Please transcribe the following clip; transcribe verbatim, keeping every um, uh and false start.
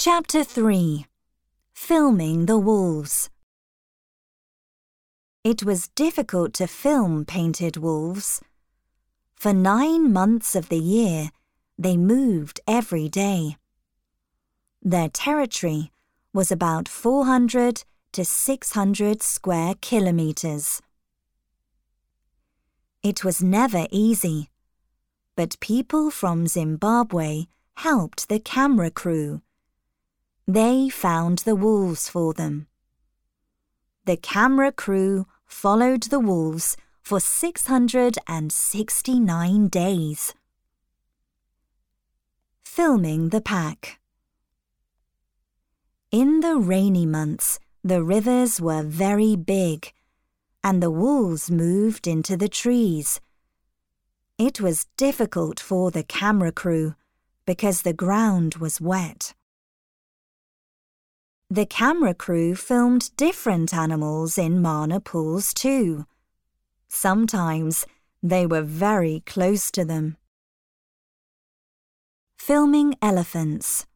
Chapter three. Filming the Wolves. It was difficult to film painted wolves. For nine months of the year, they moved every day. Their territory was about four hundred to six hundred square kilometers. It was never easy, but people from Zimbabwe helped the camera crew. They found the wolves for them. The camera crew followed the wolves for six hundred sixty-nine days. Filming the pack. In the rainy months, the rivers were very big, and the wolves moved into the trees. It was difficult for the camera crew because the ground was wet. The camera crew filmed different animals in Mana pools too. Sometimes they were very close to them. Filming elephants.